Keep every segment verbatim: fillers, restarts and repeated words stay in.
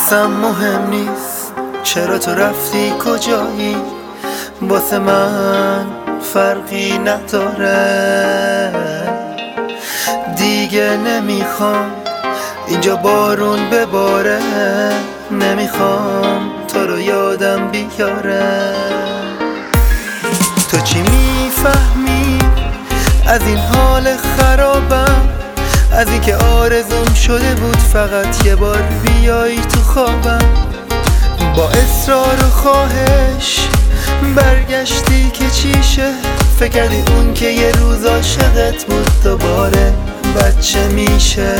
واسم مهم نیست چرا تو رفتی کجایی، واسه من فرقی نداره. دیگه نمیخوام اینجا بارون بباره، نمیخوام تو رو یادم بیاره. تو چی میفهمی از این حال خرابم، از این که آرزوم شده بود فقط یه بار بیایی تو خوابم. با اصرار و خواهش برگشتی که چیشه، فکر کردی اون که یه روز عاشقت بود دوباره بچه میشه.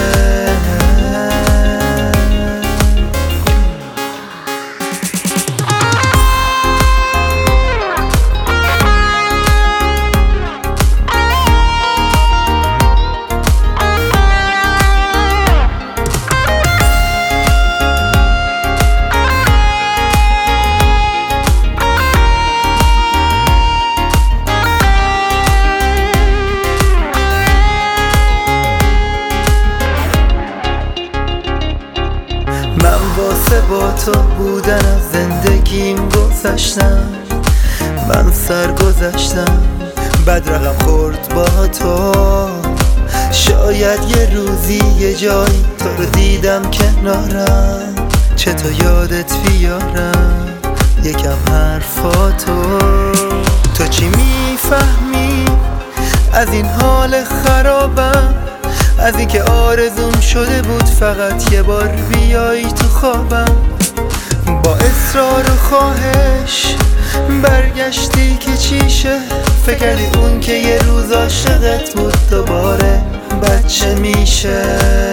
من واسه با تو بودن از زندگیم گذشتم، من سر گذشتم بد رقم خورد با تو. شاید یه روزی یه جایی تو رو دیدم کنارم، چطور یادت بیارم یکم حرفاتو. تو چی میفهمی از این حال خرابم، از این که آرزوم شده بود فقط یه بار بیایی تو خوابم. با اصرار و خواهش برگشتی که چیشه، فکر کردی اون که یه روز عاشقت بود دوباره بچه میشه.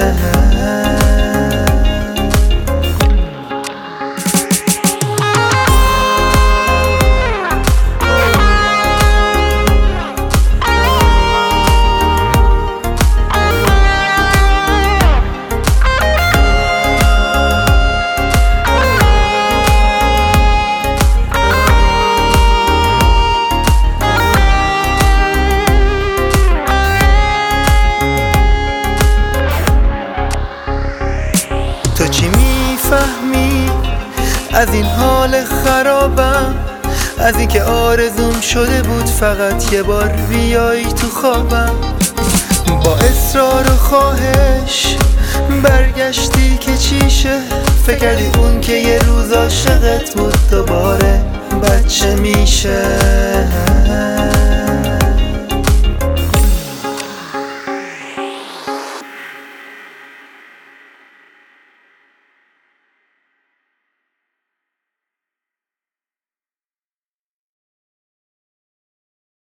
تو چی میفهمی از این حال خرابم، از این که آرزوم شده بود فقط یه بار بیایی تو خوابم. با اصرار و خواهش برگشتی که چیشه، فکر کردی اون که یه روز عاشقت بود دوباره بچه میشه.